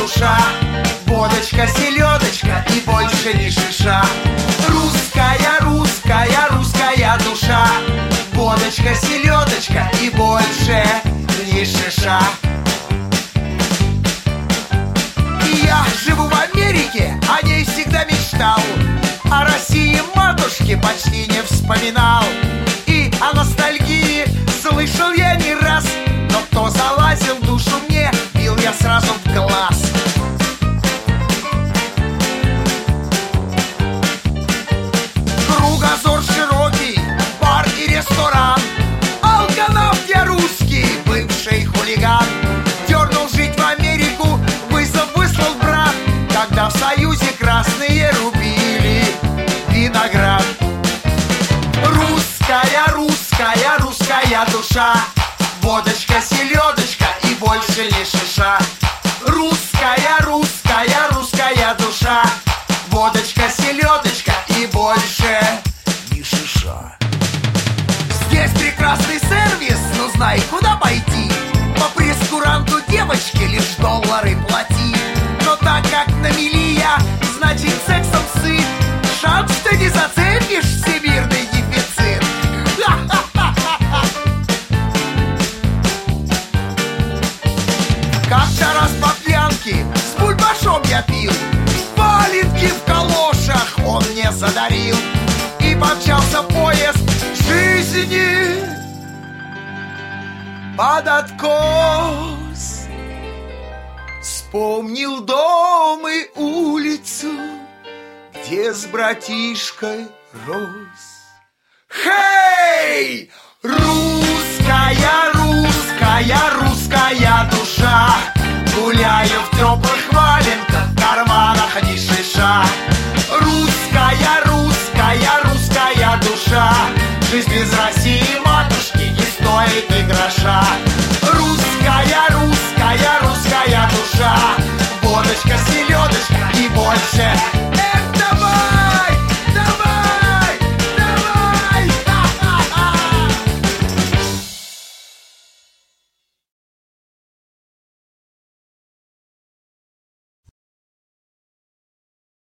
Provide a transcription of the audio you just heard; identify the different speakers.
Speaker 1: душа, водочка, селедочка и больше ни шиша. Русская, русская, русская душа, водочка, селедочка и больше ни шиша. Я живу в Америке, о ней всегда мечтал, о России матушке почти не вспоминал. И о ностальгии слышал я не раз, но кто залазил в душу мне, бил я сразу в глаз. Кругозор широкий, бар и ресторан, алканавт я русский, бывший хулиган. Дернул жить в Америку, вызов выслал брат, когда в Союзе красные рубили виноград. Русская, русская, русская душа, водочка, селедочка и больше ни шиша. Русская, русская, русская душа, водочка, селедочка и больше ни шиша. Здесь прекрасный сервис, но знай, куда пойти. По прескуранту девочке лишь доллары плати. Но так как на мели я, значит сексом сыт. Шанс, что не зацепишь всемирный дефицит. Как-то раз по пьянке с бульбашом я пил, валенки в калошах он мне задарил. И помчался поезд жизни под откос. Вспомнил дом и улицу, где с братишкой рос. Хей! Русская, русская, русская душа, гуляю в теплых валенках, в карманах ни шиша. Русская, русская, русская душа, жизнь без России матушки не стоит ни гроша. Русская, русская, русская душа, водочка, селедочка и больше